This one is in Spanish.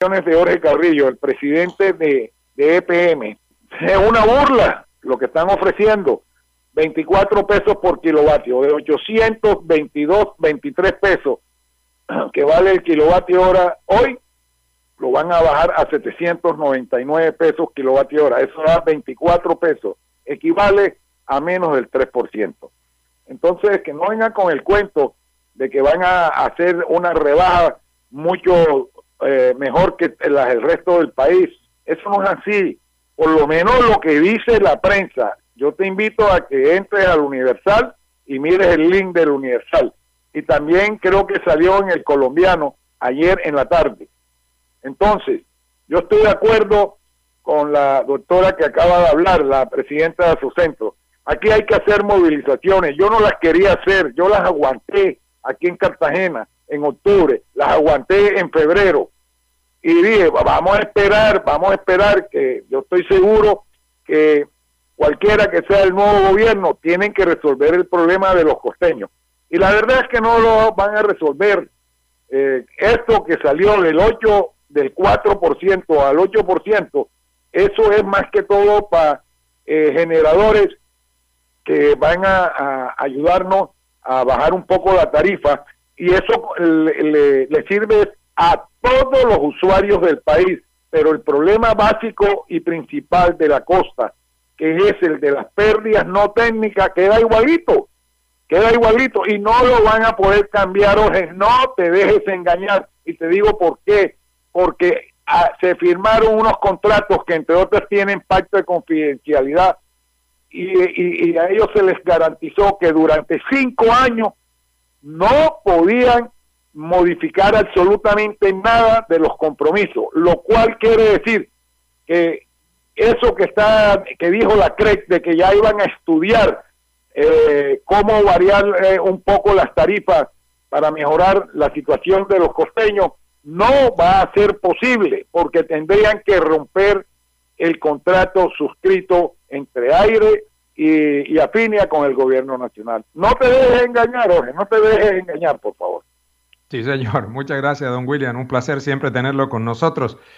de Jorge Carrillo, el presidente de EPM. Es una burla lo que están ofreciendo. 24 pesos por kilovatio, de 23 pesos que vale el kilovatio hora hoy, lo van a bajar a 799 pesos kilovatio hora. Eso da 24 pesos, equivale a menos del 3%. Entonces, que no vengan con el cuento de que van a hacer una rebaja mucho mejor que el resto del país. Eso no es así. Por lo menos lo que dice la prensa. Yo te invito a que entres al Universal y mires el link del Universal. Y también creo que salió en el Colombiano ayer en la tarde. Entonces, yo estoy de acuerdo con la doctora que acaba de hablar, la presidenta de Asocentro. Aquí hay que hacer movilizaciones. Yo no las quería hacer, yo las aguanté aquí en Cartagena en octubre, las aguanté en febrero. Y dije, vamos a esperar, que yo estoy seguro que cualquiera que sea el nuevo gobierno, tienen que resolver el problema de los costeños. Y la verdad es que no lo van a resolver. Esto que salió del 4% al 8%, eso es más que todo para generadores que van a ayudarnos a bajar un poco la tarifa, y eso le sirve a todos los usuarios del país. Pero el problema básico y principal de la costa, que es el de las pérdidas no técnicas, queda igualito, y no lo van a poder cambiar, Jorge. No te dejes engañar, y te digo por qué. Porque se firmaron unos contratos que entre otros tienen pacto de confidencialidad, y a ellos se les garantizó que durante 5 años no podían modificar absolutamente nada de los compromisos, lo cual quiere decir que eso que dijo la CREC de que ya iban a estudiar cómo variar un poco las tarifas para mejorar la situación de los costeños, no va a ser posible, porque tendrían que romper el contrato suscrito entre Aire y Afinia con el gobierno nacional. No te dejes engañar, Jorge, no te dejes engañar, por favor. Sí, señor. Muchas gracias, don William. Un placer siempre tenerlo con nosotros.